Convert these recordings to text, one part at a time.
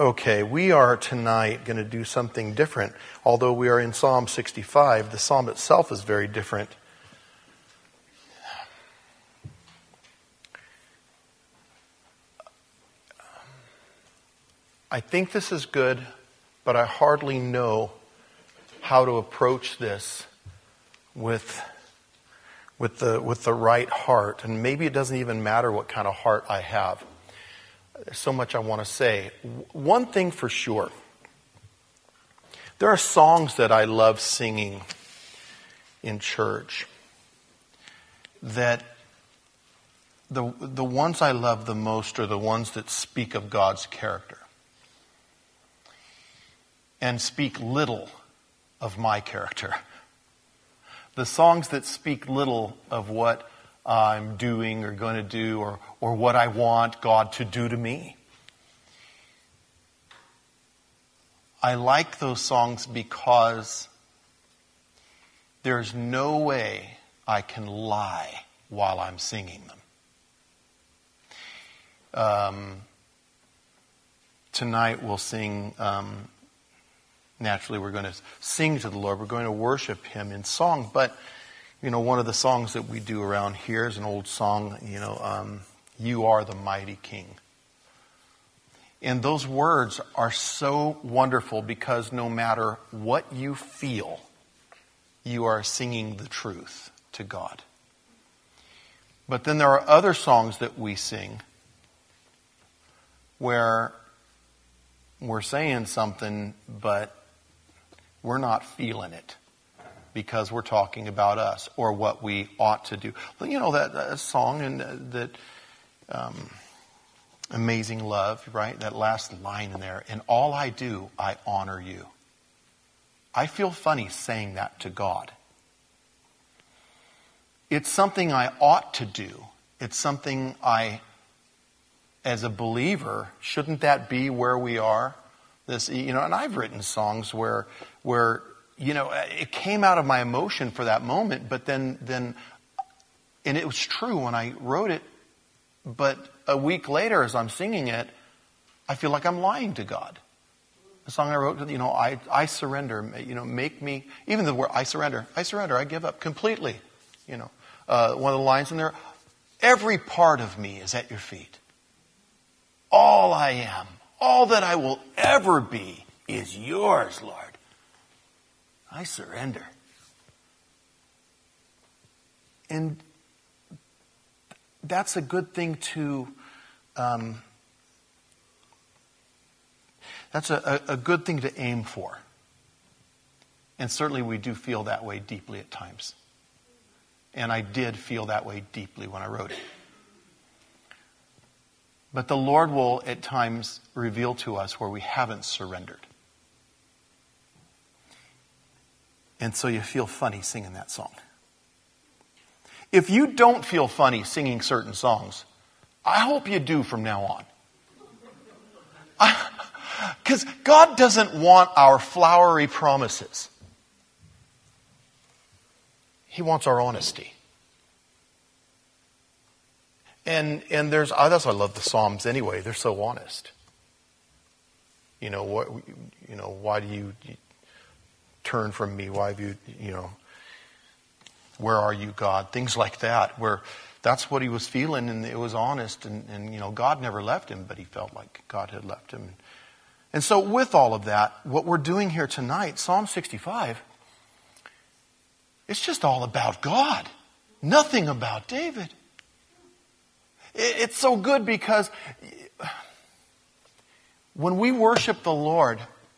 Okay, we are tonight going to do something different. Although we are in Psalm 65, the psalm itself is very different. I think this is good, but I hardly know how to approach this with the right heart. And maybe it doesn't even matter what kind of heart I have. There's so much I want to say. One thing for sure. There are songs that I love singing in church that the ones I love the most are the ones that speak of God's character and speak little of my character. The songs that speak little of what I'm doing or going to do or what I want God to do to me. I like those songs because there's no way I can lie while I'm singing them. Tonight we'll sing, naturally we're going to sing to the Lord. We're going to worship Him in song. But, one of the songs that we do around here is an old song, You Are the Mighty King. And those words are so wonderful because no matter what you feel, you are singing the truth to God. But then there are other songs that we sing where we're saying something, but we're not feeling it because we're talking about us or what we ought to do. That song and that Amazing Love, right? That last line in there. In all I do, I honor you. I feel funny saying that to God. It's something I ought to do. It's something as a believer, shouldn't that be where we are? And I've written songs where it came out of my emotion for that moment, but then, and it was true when I wrote it, but a week later as I'm singing it, I feel like I'm lying to God. The song I wrote, I surrender, make me, even the word I surrender, I give up completely. One of the lines in there, every part of me is at your feet. All I am, all that I will ever be is yours, Lord. I surrender. And that's a good thing to, that's a good thing to aim for. And certainly we do feel that way deeply at times. And I did feel that way deeply when I wrote it. But the Lord will at times reveal to us where we haven't surrendered. And so you feel funny singing that song. If you don't feel funny singing certain songs, I hope you do from now on. Because God doesn't want our flowery promises. He wants our honesty. And that's why I love the Psalms anyway. They're so honest. Why do you turn from me? Why have you, where are you, God? Things like that, where that's what he was feeling, and it was honest, and God never left him, but he felt like God had left him. And so with all of that, what we're doing here tonight, Psalm 65, it's just all about God. Nothing about David. It's so good because when we worship the Lord,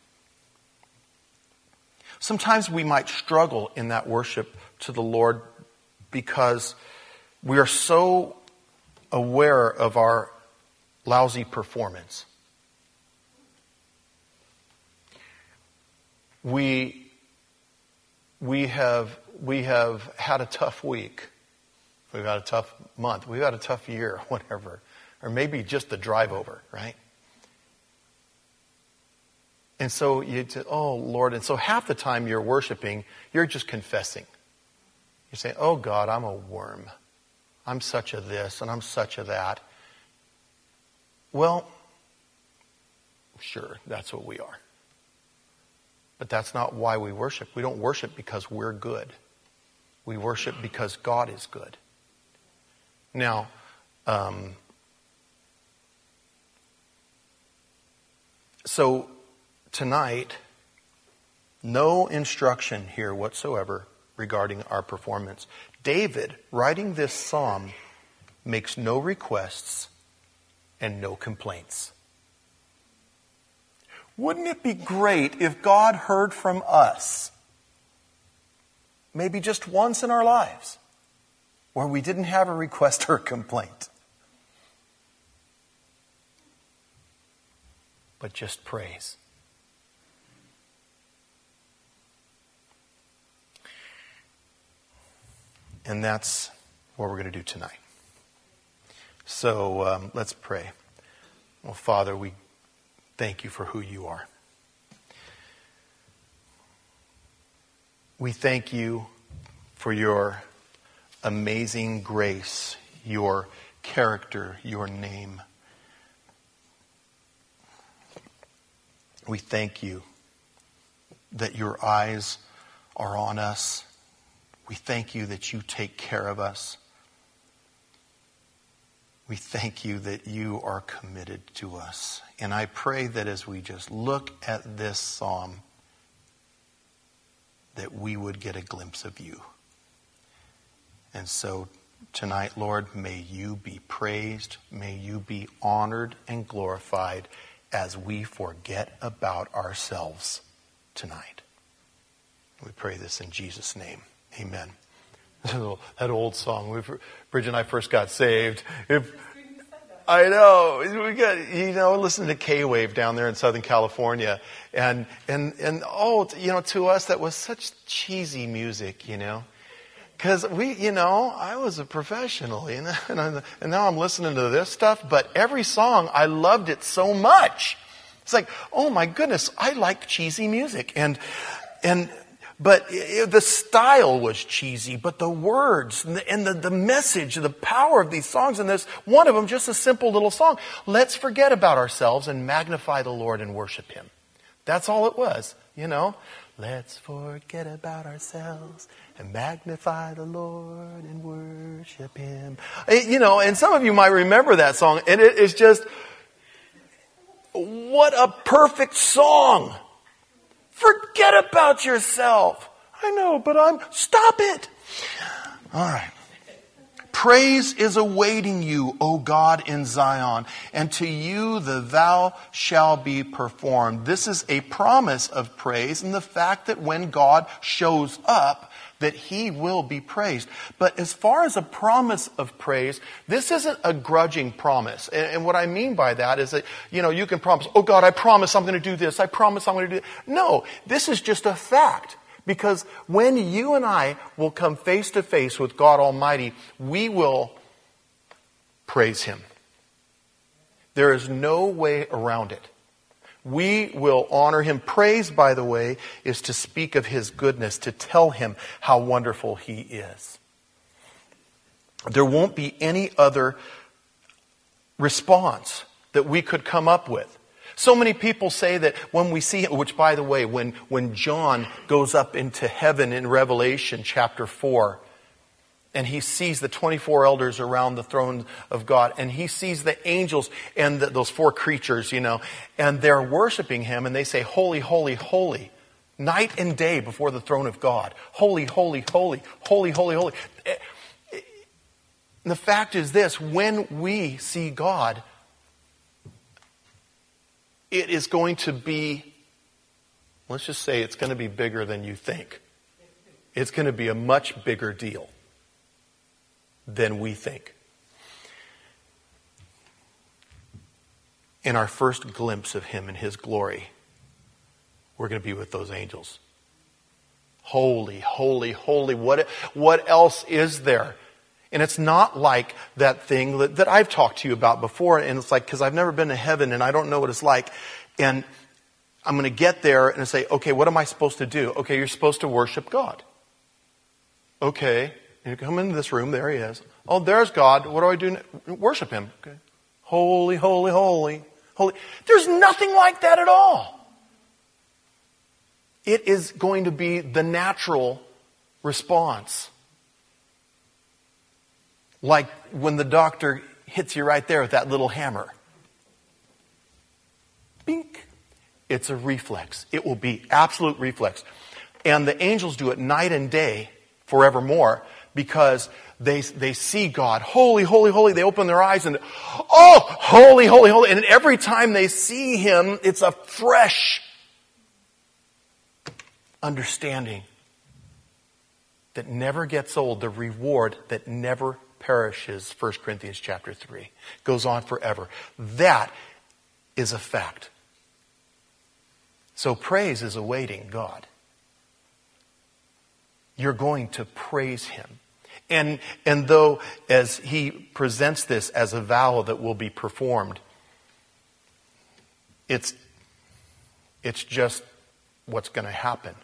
sometimes we might struggle in that worship to the Lord because we are so aware of our lousy performance. We have had a tough week. We've had a tough month. We've had a tough year, whatever. Or maybe just the drive over, right? And so oh Lord, and so half the time you're worshiping, you're just confessing. You're saying, oh God, I'm a worm. I'm such a this and I'm such a that. Well, Sure, that's what we are. But that's not why we worship. We don't worship because we're good. We worship because God is good. Now, so tonight, no instruction here whatsoever regarding our performance. David, writing this psalm, makes no requests and no complaints. Wouldn't it be great if God heard from us, maybe just once in our lives, where we didn't have a request or a complaint, but just praise? And that's what we're going to do tonight. So let's pray. Well, Father, we thank you for who you are. We thank you for your amazing grace, your character, your name. We thank you that your eyes are on us. We thank you that you take care of us. We thank you that you are committed to us. And I pray that as we just look at this psalm, that we would get a glimpse of you. And so tonight, Lord, may you be praised. May you be honored and glorified as we forget about ourselves tonight. We pray this in Jesus' name. Amen. That old song, Bridget and I first got saved. I know. We got, listening to K-Wave down there in Southern California. And to us that was such cheesy music, Because I was a professional, and now I'm listening to this stuff. But every song, I loved it so much. It's like, oh my goodness, I like cheesy music. But the style was cheesy, but the words and the message, the power of these songs, and this one of them, just a simple little song. Let's forget about ourselves and magnify the Lord and worship Him. That's all it was, Let's forget about ourselves and magnify the Lord and worship Him. And some of you might remember that song, and it is just, what a perfect song. Forget about yourself. I know, but stop it. All right. Praise is awaiting you, O God, in Zion, and to you the vow shall be performed. This is a promise of praise and the fact that when God shows up, that He will be praised. But as far as a promise of praise, this isn't a grudging promise. And what I mean by that is that, you can promise, oh God, I promise I'm going to do this. I promise I'm going to do that. No, this is just a fact. Because when you and I will come face to face with God Almighty, we will praise Him. There is no way around it. We will honor Him. Praise, by the way, is to speak of His goodness, to tell Him how wonderful He is. There won't be any other response that we could come up with. So many people say that when we see, which by the way, when John goes up into heaven in Revelation chapter 4, and he sees the 24 elders around the throne of God, and he sees the angels and those four creatures, and they're worshiping Him, and they say, holy, holy, holy, night and day before the throne of God. Holy, holy, holy, holy, holy, holy. And the fact is this, when we see God, it is going to be, let's just say it's going to be bigger than you think. It's going to be a much bigger deal than we think. In our first glimpse of Him and His glory, we're going to be with those angels. Holy, holy, holy. What else is there? And it's not like that thing that I've talked to you about before. And it's like, because I've never been to heaven and I don't know what it's like. And I'm going to get there and say, okay, what am I supposed to do? Okay, you're supposed to worship God. Okay. You come into this room, there He is. Oh, there's God. What do I do? Worship Him. Okay. Holy, holy, holy. holy. There's nothing like that at all. It is going to be the natural response. Like when the doctor hits you right there with that little hammer. Bink. It's a reflex. It will be absolute reflex. And the angels do it night and day forevermore because they see God. Holy, holy, holy. They open their eyes and, oh, holy, holy, holy. And every time they see Him, it's a fresh understanding that never gets old, the reward that never perishes, 1 Corinthians chapter 3. Goes on forever. That is a fact. So praise is awaiting God. You're going to praise Him. And though as He presents this as a vow that will be performed, it's just what's going to happen.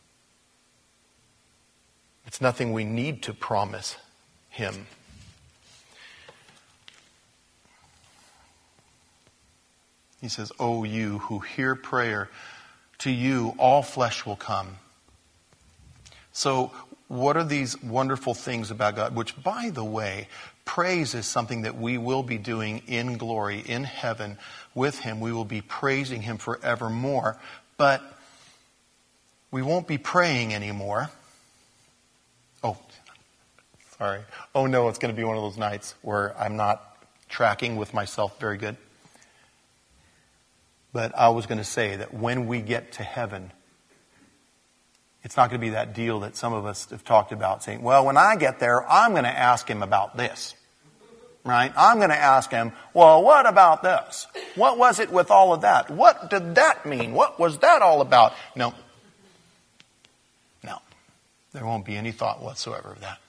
It's nothing we need to promise Him. He says, "O you who hear prayer, to you all flesh will come." So what are these wonderful things about God? Which, by the way, praise is something that we will be doing in glory, in heaven, with Him. We will be praising Him forevermore. But we won't be praying anymore. Oh, sorry. Oh no, it's going to be one of those nights where I'm not tracking with myself very good. But I was going to say that when we get to heaven, it's not going to be that deal that some of us have talked about, saying, well, when I get there, I'm going to ask Him about this. Right? I'm going to ask Him, well, what about this? What was it with all of that? What did that mean? What was that all about? No. No. There won't be any thought whatsoever of that.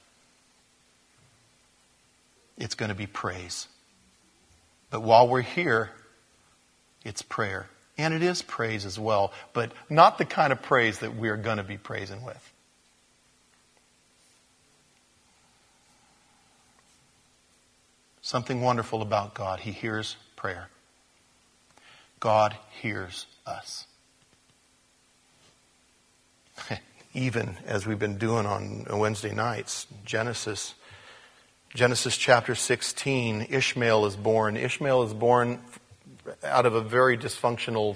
It's going to be praise. But while we're here, it's prayer. And it is praise as well, but not the kind of praise that we're going to be praising with. Something wonderful about God. He hears prayer. God hears us. Even as we've been doing on Wednesday nights, Genesis chapter 16, Ishmael is born. Ishmael is born out of a very dysfunctional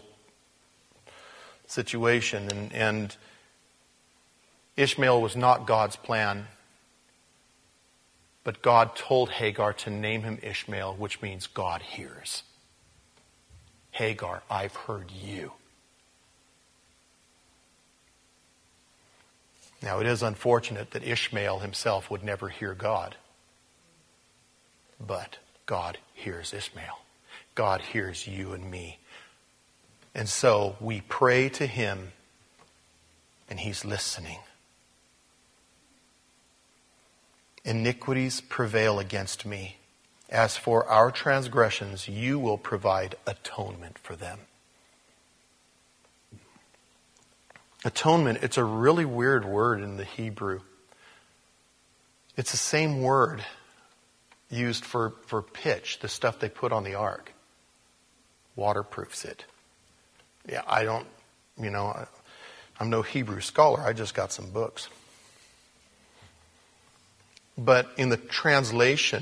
situation. And Ishmael was not God's plan. But God told Hagar to name him Ishmael, which means God hears. Hagar, I've heard you. Now, it is unfortunate that Ishmael himself would never hear God. But God hears Ishmael. God hears you and me. And so we pray to Him, and He's listening. Iniquities prevail against me. As for our transgressions, you will provide atonement for them. Atonement, it's a really weird word in the Hebrew. It's the same word used for pitch, the stuff they put on the ark. Waterproofs it. Yeah, I'm no Hebrew scholar. I just got some books. But in the translation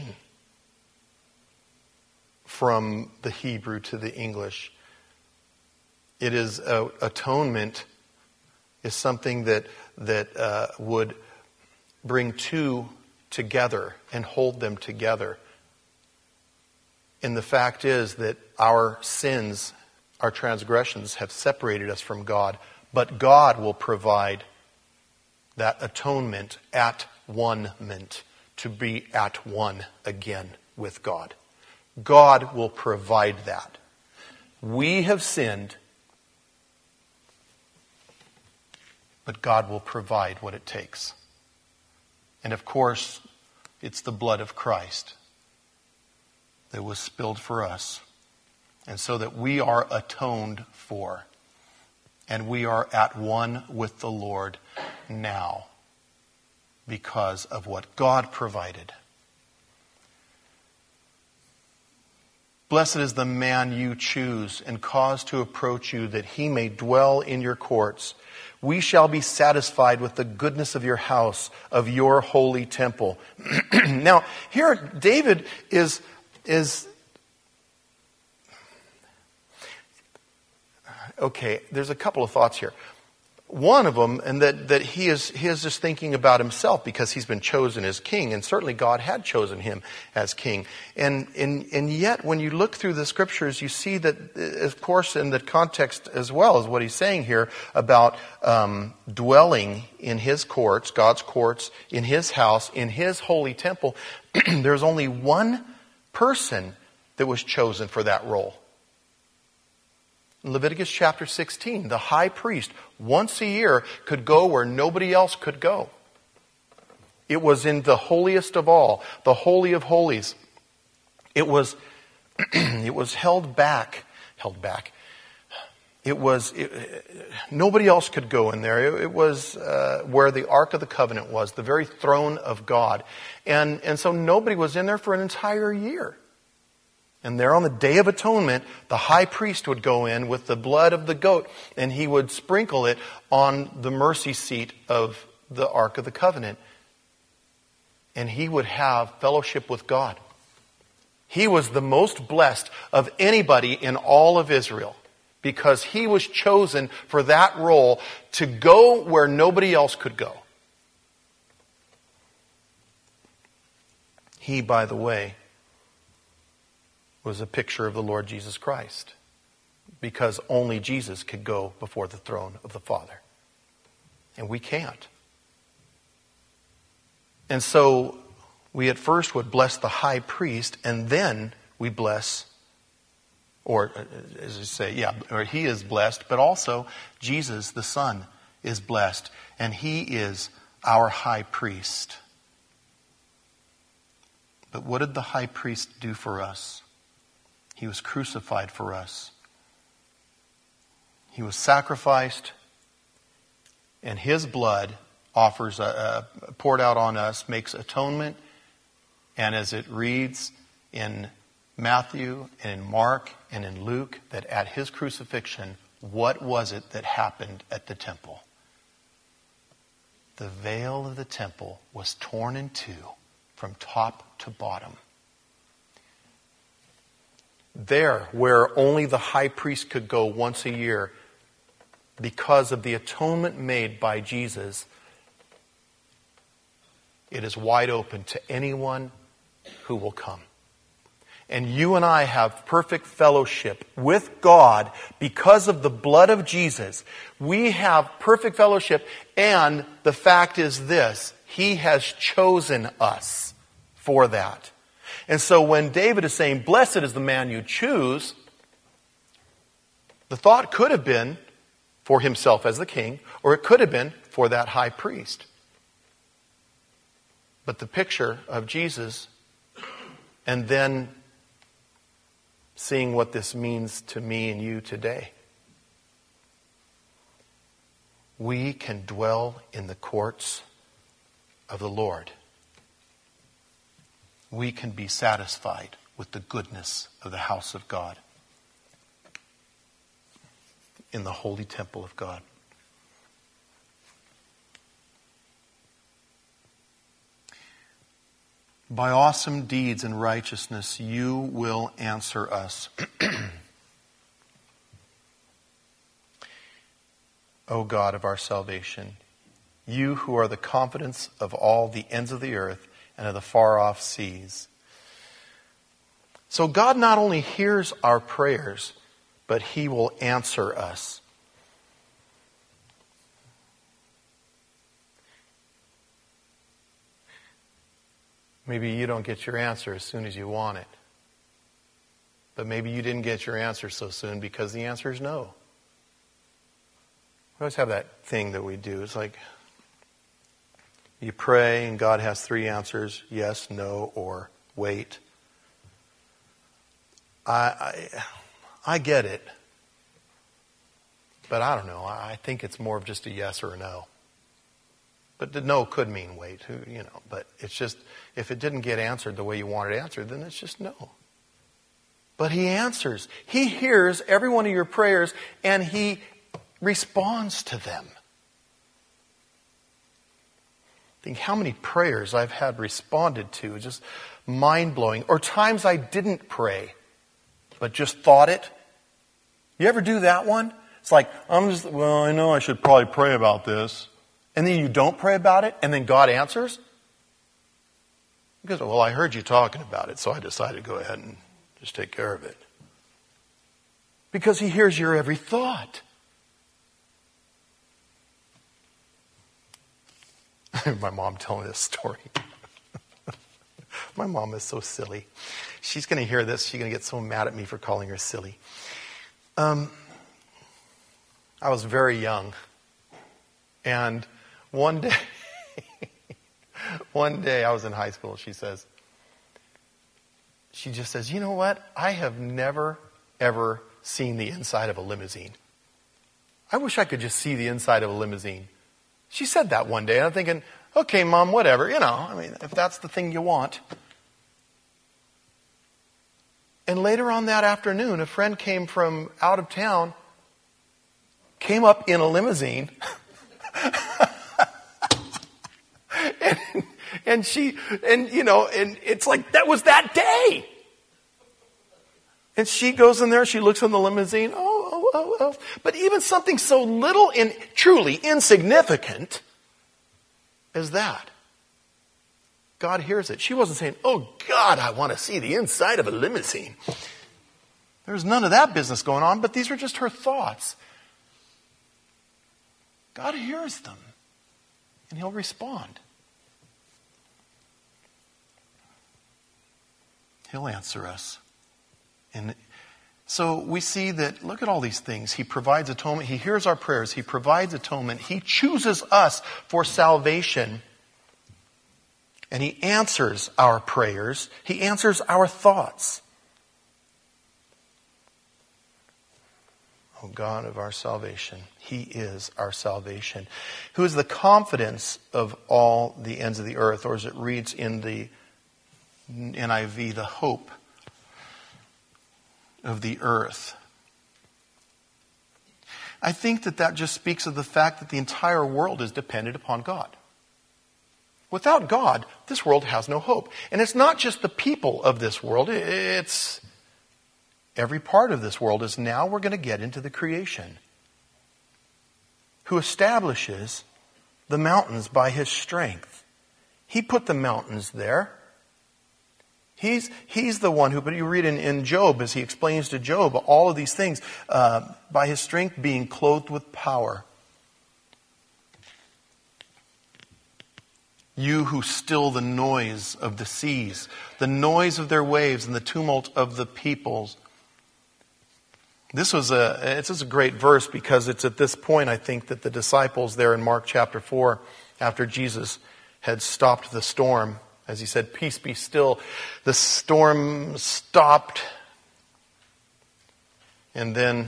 from the Hebrew to the English, it is atonement is something that would bring two together and hold them together. And the fact is that our sins, our transgressions have separated us from God, but God will provide that atonement, at one-ment, to be at one again with God. God will provide that. We have sinned, but God will provide what it takes. And of course, it's the blood of Christ that was spilled for us. And so that we are atoned for. And we are at one with the Lord now because of what God provided. Blessed is the man you choose and cause to approach you, that he may dwell in your courts. We shall be satisfied with the goodness of your house, of your holy temple. Now, here David is okay, there's a couple of thoughts here. One of them, and that he is just thinking about himself because he's been chosen as king, and certainly God had chosen him as king. And yet, when you look through the scriptures, you see that, of course, in the context as well as what he's saying here about dwelling in his courts, God's courts, in his house, in his holy temple, there's only one person that was chosen for that role. In Leviticus chapter 16, the high priest, once a year, could go where nobody else could go. It was in the holiest of all, the Holy of Holies. It was held back. Nobody else could go in there. It was where the Ark of the Covenant was, the very throne of God. And so nobody was in there for an entire year. And there on the Day of Atonement, the high priest would go in with the blood of the goat, and he would sprinkle it on the mercy seat of the Ark of the Covenant. And he would have fellowship with God. He was the most blessed of anybody in all of Israel, because he was chosen for that role to go where nobody else could go. He, by the way, was a picture of the Lord Jesus Christ, because only Jesus could go before the throne of the Father. And we can't. And so we at first would bless the high priest, and then we bless, or as you say, or he is blessed, but also Jesus, the Son, is blessed, and he is our high priest. But what did the high priest do for us? He was crucified for us. He was sacrificed, and his blood offers poured out on us, makes atonement. And as it reads in Matthew and in Mark and in Luke, that at his crucifixion, what was it that happened at the temple? The veil of the temple was torn in two from top to bottom. There, where only the high priest could go once a year, because of the atonement made by Jesus, it is wide open to anyone who will come. And you and I have perfect fellowship with God because of the blood of Jesus. We have perfect fellowship, and the fact is this: he has chosen us for that. And so when David is saying, blessed is the man you choose, the thought could have been for himself as the king, or it could have been for that high priest. But the picture of Jesus, and then seeing what this means to me and you today. We can dwell in the courts of the Lord. We can be satisfied with the goodness of the house of God, in the holy temple of God. By awesome deeds and righteousness, you will answer us. O God of our salvation, you who are the confidence of all the ends of the earth and of the far-off seas. So God not only hears our prayers, but he will answer us. Maybe you don't get your answer as soon as you want it. But maybe you didn't get your answer so soon because the answer is no. We always have that thing that we do. It's like you pray and God has three answers: yes, no, or wait. I get it. But I don't know. I think it's more of just a yes or a no. But the no could mean wait, but it's just, if it didn't get answered the way you wanted it answered, then it's just no. But He answers. He hears every one of your prayers and He responds to them. Think how many prayers I've had responded to, just mind-blowing. Or times I didn't pray, but just thought it. You ever do that one? It's like, I know I should probably pray about this. And then you don't pray about it, and then God answers? Because, well, I heard you talking about it, so I decided to go ahead and just take care of it. Because He hears your every thought. My mom telling this story. My mom is so silly. She's going to hear this. She's going to get so mad at me for calling her silly. I was very young. And one day I was in high school. She just says, you know what? I have never, ever seen the inside of a limousine. I wish I could just see the inside of a limousine. She said that one day, and I'm thinking, okay, Mom, whatever, if that's the thing you want. And later on that afternoon, a friend came from out of town, came up in a limousine, and it's like, that was that day. And she goes in there, she looks in the limousine, oh. But even something so little and truly insignificant as that, God hears it. She wasn't saying, oh God, I want to see the inside of a limousine. There's none of that business going on, but these were just her thoughts. God hears them, and He'll respond. He'll answer us. And so we see that, look at all these things. He provides atonement. He hears our prayers. He provides atonement. He chooses us for salvation. And He answers our prayers. He answers our thoughts. O God of our salvation, He is our salvation. Who is the confidence of all the ends of the earth, or as it reads in the NIV, the hope of the earth. I think that just speaks of the fact that the entire world is dependent upon God. Without God, this world has no hope. And it's not just the people of this world, it's every part of this world. Is now we're going to get into the creation. Who establishes the mountains by His strength. He put the mountains there. He's the one who, but you read in Job, as he explains to Job, all of these things, by His strength being clothed with power. You who still the noise of the seas, the noise of their waves and the tumult of the peoples. This is a great verse because it's at this point, I think, that the disciples there in Mark chapter 4, after Jesus had stopped the storm, as He said, peace be still, the storm stopped. And then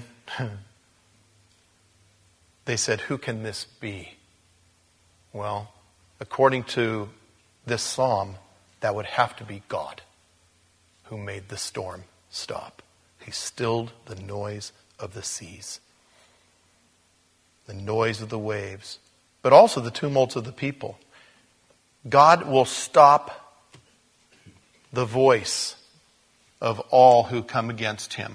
they said, who can this be? Well, according to this psalm, that would have to be God who made the storm stop. He stilled the noise of the seas, the noise of the waves, but also the tumults of the people. God will stop the voice of all who come against Him.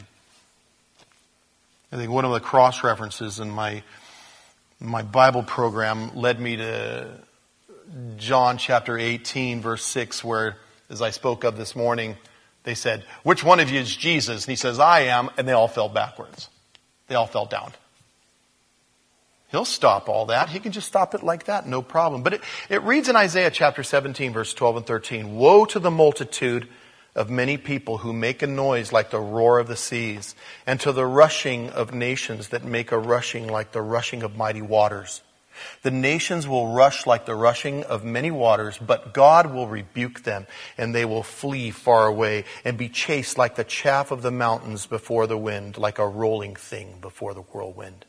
I think one of the cross references in my Bible program led me to John chapter 18, verse 6, where, as I spoke of this morning, they said, which one of you is Jesus? And He says, I am. And they all fell backwards. They all fell down. He'll stop all that. He can just stop it like that, no problem. But it reads in Isaiah chapter 17, verse 12 and 13, woe to the multitude of many people who make a noise like the roar of the seas, and to the rushing of nations that make a rushing like the rushing of mighty waters. The nations will rush like the rushing of many waters, but God will rebuke them, and they will flee far away and be chased like the chaff of the mountains before the wind, like a rolling thing before the whirlwind.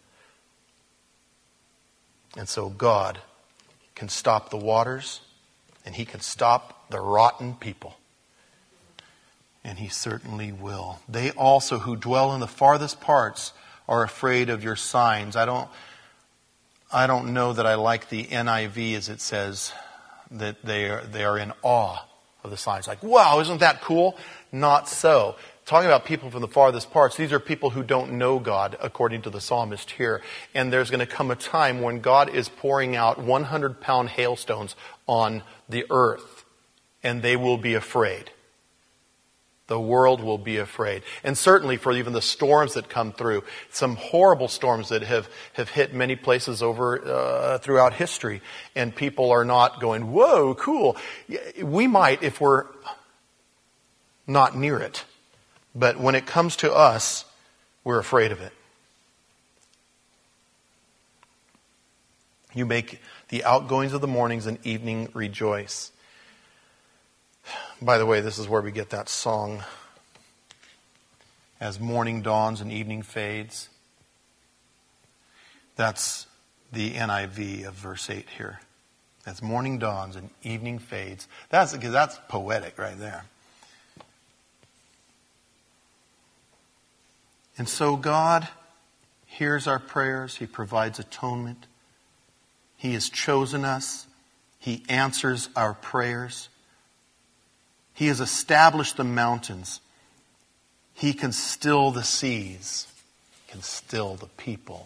And so God can stop the waters, and He can stop the rotten people. And he certainly will. They also who dwell in the farthest parts are afraid of your signs. I don't know that I like the NIV as it says that they are in awe of the signs. Like, wow, isn't that cool? Not so. Talking about people from the farthest parts, these are people who don't know God, according to the psalmist here. And there's going to come a time when God is pouring out 100-pound hailstones on the earth, and they will be afraid. The world will be afraid. And certainly for even the storms that come through, some horrible storms that have hit many places over throughout history. And people are not going, whoa, cool. We might if we're not near it. But when it comes to us, we're afraid of it. You make the outgoings of the mornings and evening rejoice. By the way, this is where we get that song, as morning dawns and evening fades. That's the NIV of verse 8 here. As morning dawns and evening fades. That's poetic right there. And so God hears our prayers. He provides atonement. He has chosen us. He answers our prayers. He has established the mountains. He can still the seas. He can still the people.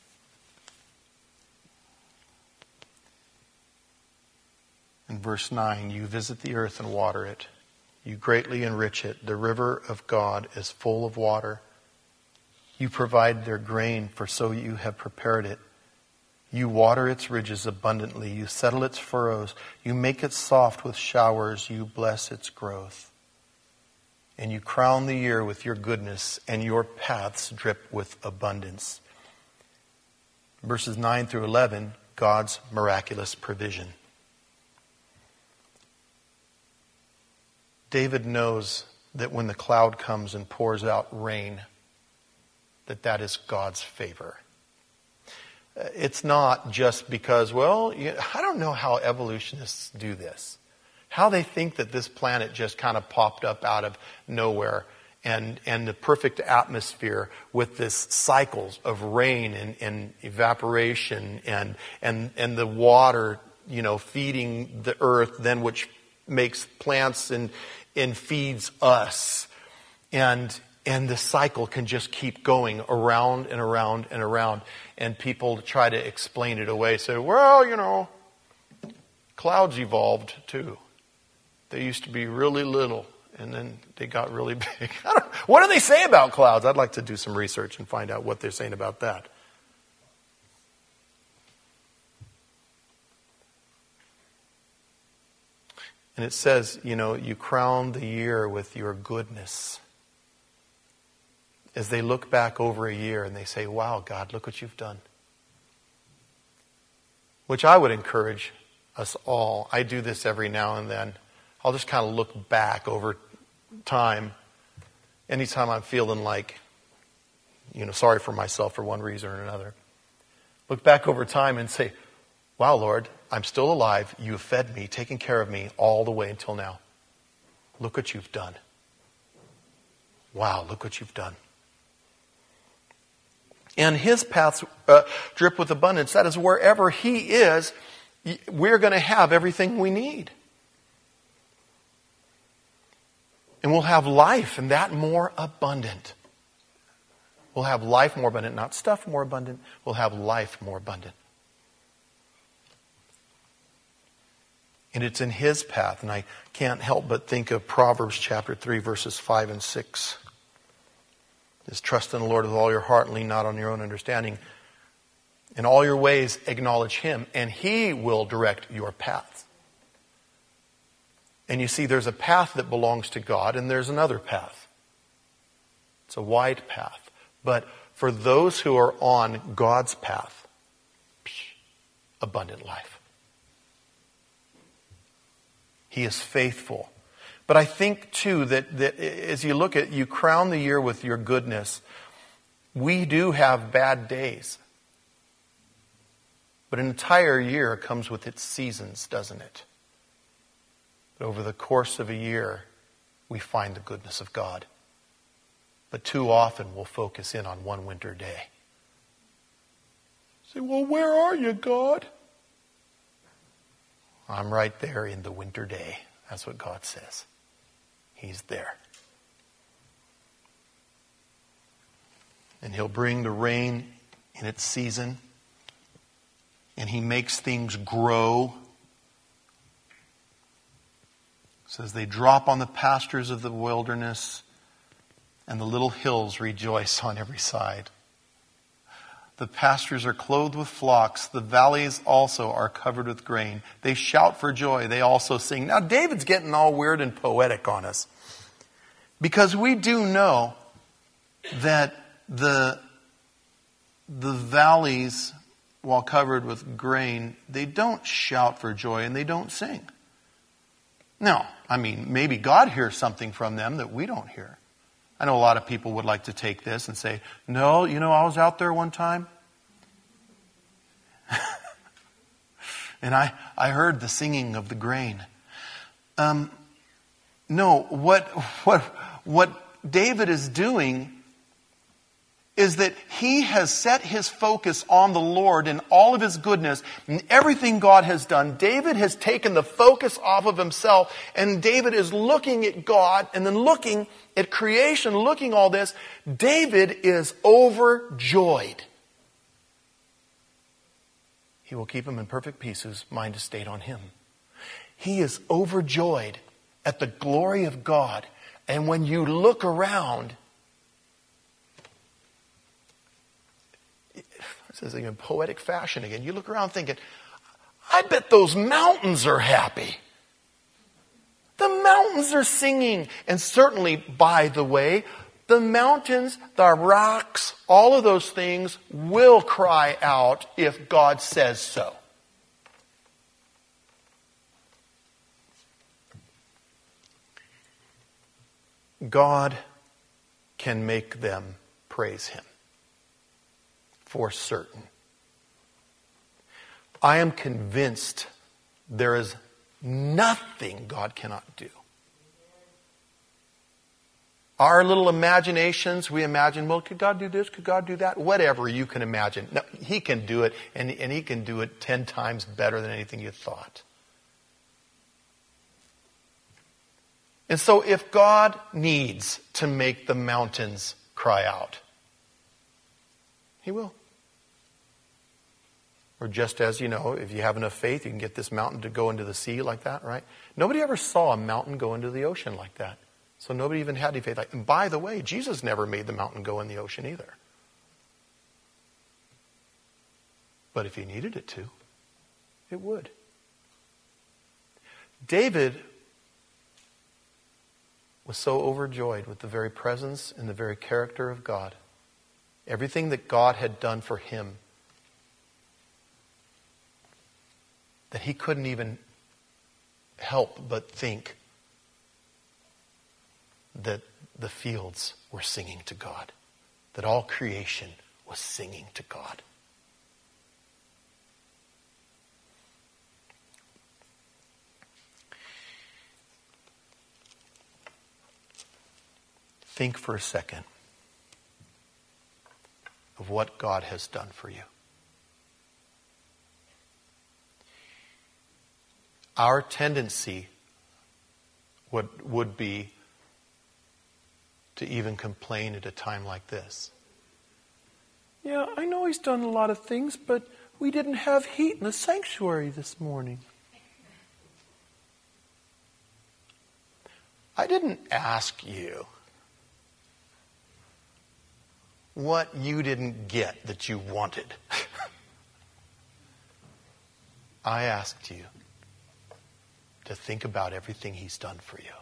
In verse 9, you visit the earth and water it. You greatly enrich it. The river of God is full of water. You provide their grain, for so you have prepared it. You water its ridges abundantly. You settle its furrows. You make it soft with showers. You bless its growth. And you crown the year with your goodness, and your paths drip with abundance. Verses 9 through 11, God's miraculous provision. David knows that when the cloud comes and pours out rain, that is God's favor. It's not just because, I don't know how evolutionists do this. How they think that this planet just kind of popped up out of nowhere and the perfect atmosphere with this cycles of rain and evaporation and the water, feeding the earth, then which makes plants and feeds us. And the cycle can just keep going around and around and around. And people try to explain it away. Say, clouds evolved too. They used to be really little, and then they got really big. What do they say about clouds? I'd like to do some research and find out what they're saying about that. And it says, you crown the year with your goodness. As they look back over a year and they say, wow, God, look what you've done. Which I would encourage us all. I do this every now and then. I'll just kind of look back over time. Anytime I'm feeling like, sorry for myself for one reason or another. Look back over time and say, wow, Lord, I'm still alive. You've fed me, taken care of me all the way until now. Look what you've done. Wow, look what you've done. And his paths drip with abundance. That is, wherever he is, we're going to have everything we need. And we'll have life, and that more abundant. We'll have life more abundant, not stuff more abundant. We'll have life more abundant. And it's in his path. And I can't help but think of Proverbs chapter 3, verses 5 and 6. Is trust in the Lord with all your heart and lean not on your own understanding. In all your ways acknowledge him, and he will direct your paths. And you see, there's a path that belongs to God, and there's another path. It's a wide path. But for those who are on God's path, abundant life. He is faithful. But I think, too, that as you look at, you crown the year with your goodness, we do have bad days. But an entire year comes with its seasons, doesn't it? But over the course of a year, we find the goodness of God. But too often we'll focus in on one winter day. Say, well, where are you, God? I'm right there in the winter day. That's what God says. He's there. And He'll bring the rain in its season. And He makes things grow. It says they drop on the pastures of the wilderness, and the little hills rejoice on every side. The pastures are clothed with flocks. The valleys also are covered with grain. They shout for joy. They also sing. Now, David's getting all weird and poetic on us. Because we do know that the valleys, while covered with grain, they don't shout for joy and they don't sing. Now, I mean, maybe God hears something from them that we don't hear. I know a lot of people would like to take this and say, no, I was out there one time. And I heard the singing of the grain. No, what David is doing is that he has set his focus on the Lord and all of His goodness and everything God has done. David has taken the focus off of himself, and David is looking at God and then looking at creation, looking all this. David is overjoyed. He will keep him in perfect peace whose mind is stayed on Him. He is overjoyed at the glory of God. And when you look around, this is in poetic fashion again. You look around thinking, I bet those mountains are happy. The mountains are singing. And certainly, by the way, the mountains, the rocks, all of those things will cry out if God says so. God can make them praise Him. For certain. I am convinced there is nothing God cannot do. Our little imaginations, we imagine, well, could God do this? Could God do that? Whatever you can imagine. No, He can do it, and He can do it 10 times better than anything you thought. And so if God needs to make the mountains cry out, He will. Or just as, if you have enough faith, you can get this mountain to go into the sea like that, right? Nobody ever saw a mountain go into the ocean like that. So nobody even had any faith. And by the way, Jesus never made the mountain go in the ocean either. But if He needed it to, it would. David was so overjoyed with the very presence and the very character of God. Everything that God had done for him, that he couldn't even help but think that the fields were singing to God, that all creation was singing to God. Think for a second of what God has done for you. Our tendency would be to even complain at a time like this. Yeah, I know He's done a lot of things, but we didn't have heat in the sanctuary this morning. I didn't ask you what you didn't get that you wanted. I asked you to think about everything He's done for you.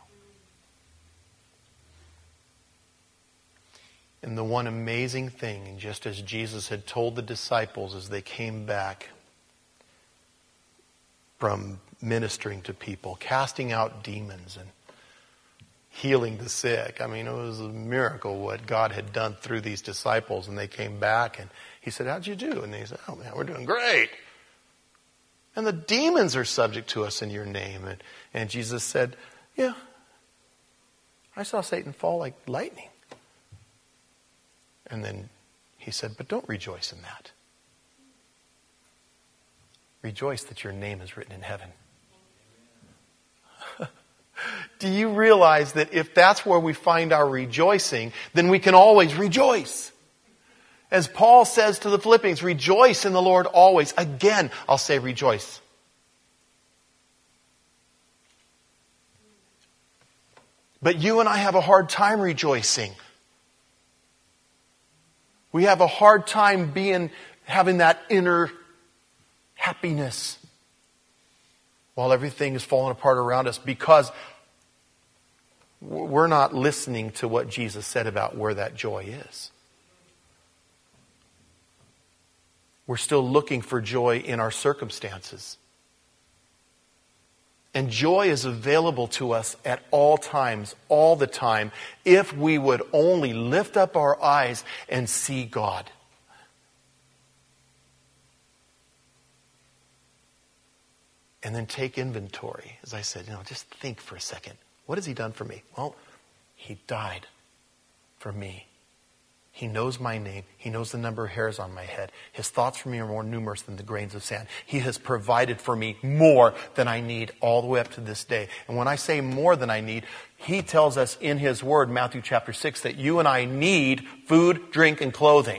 And the one amazing thing, and just as Jesus had told the disciples as they came back from ministering to people, casting out demons and healing the sick. I mean, it was a miracle what God had done through these disciples. And they came back and He said, how'd you do? And they said, oh man, we're doing great. And the demons are subject to us in your name. And Jesus said, yeah, I saw Satan fall like lightning. And then he said, but don't rejoice in that. Rejoice that your name is written in heaven. Do you realize that if that's where we find our rejoicing, then we can always rejoice? As Paul says to the Philippians, rejoice in the Lord always. Again, I'll say rejoice. But you and I have a hard time rejoicing. We have a hard time having that inner happiness while everything is falling apart around us, because we're not listening to what Jesus said about where that joy is. We're still looking for joy in our circumstances. And joy is available to us at all times, all the time, if we would only lift up our eyes and see God. And then take inventory. As I said, just think for a second. What has He done for me? Well, He died for me. He knows my name. He knows the number of hairs on my head. His thoughts for me are more numerous than the grains of sand. He has provided for me more than I need all the way up to this day. And when I say more than I need, He tells us in His Word, Matthew chapter 6, that you and I need food, drink, and clothing.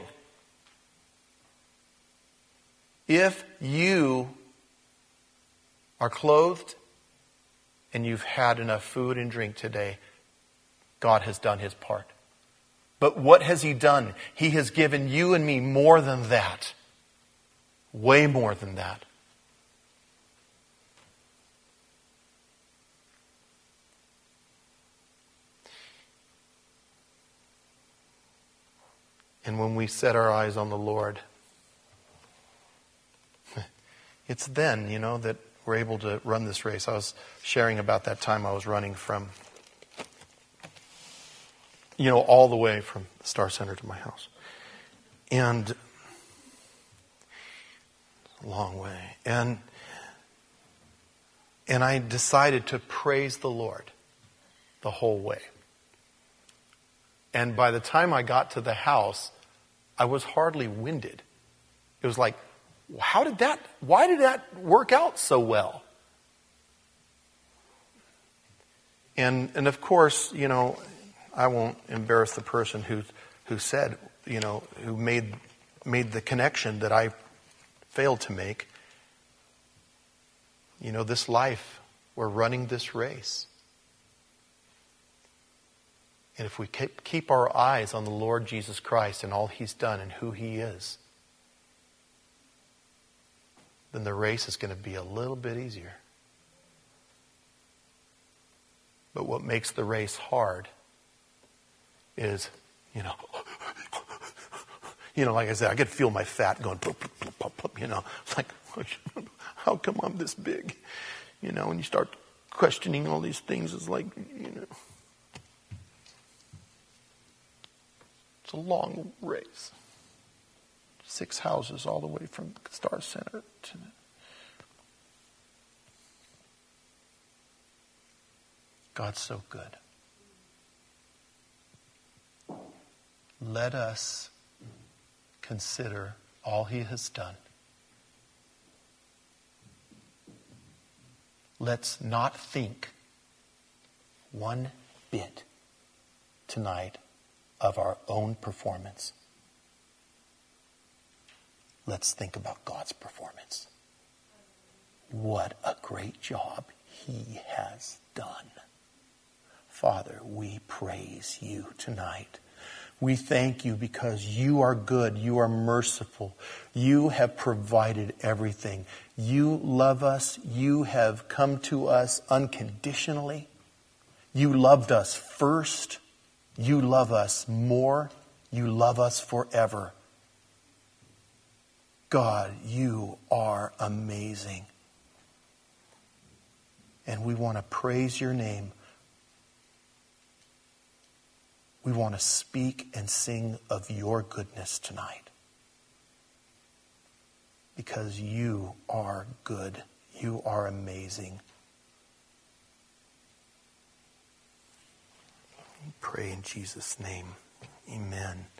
If you are clothed and you've had enough food and drink today, God has done His part. But what has He done? He has given you and me more than that. Way more than that. And when we set our eyes on the Lord, it's then, that we're able to run this race. I was sharing about that time I was running from, all the way from the Star Center to my house. And a long way. And I decided to praise the Lord the whole way. And by the time I got to the house, I was hardly winded. It was like, why did that work out so well? And of course, I won't embarrass the person who said, who made the connection that I failed to make. This life, we're running this race. And if we keep our eyes on the Lord Jesus Christ and all He's done and who He is, then the race is going to be a little bit easier. But what makes the race hard is, like I said, I could feel my fat going, pop, pop, pop, pop, it's like, how come I'm this big? And you start questioning all these things. It's like, it's a long race. 6 houses all the way from Star Center to... God's so good. Let us consider all He has done. Let's not think one bit tonight of our own performance. Let's think about God's performance. What a great job He has done. Father, we praise You tonight. We thank You because You are good. You are merciful. You have provided everything. You love us. You have come to us unconditionally. You loved us first. You love us more. You love us forever. God, You are amazing. And we want to praise Your name. We want to speak and sing of Your goodness tonight. Because You are good. You are amazing. Pray in Jesus' name. Amen.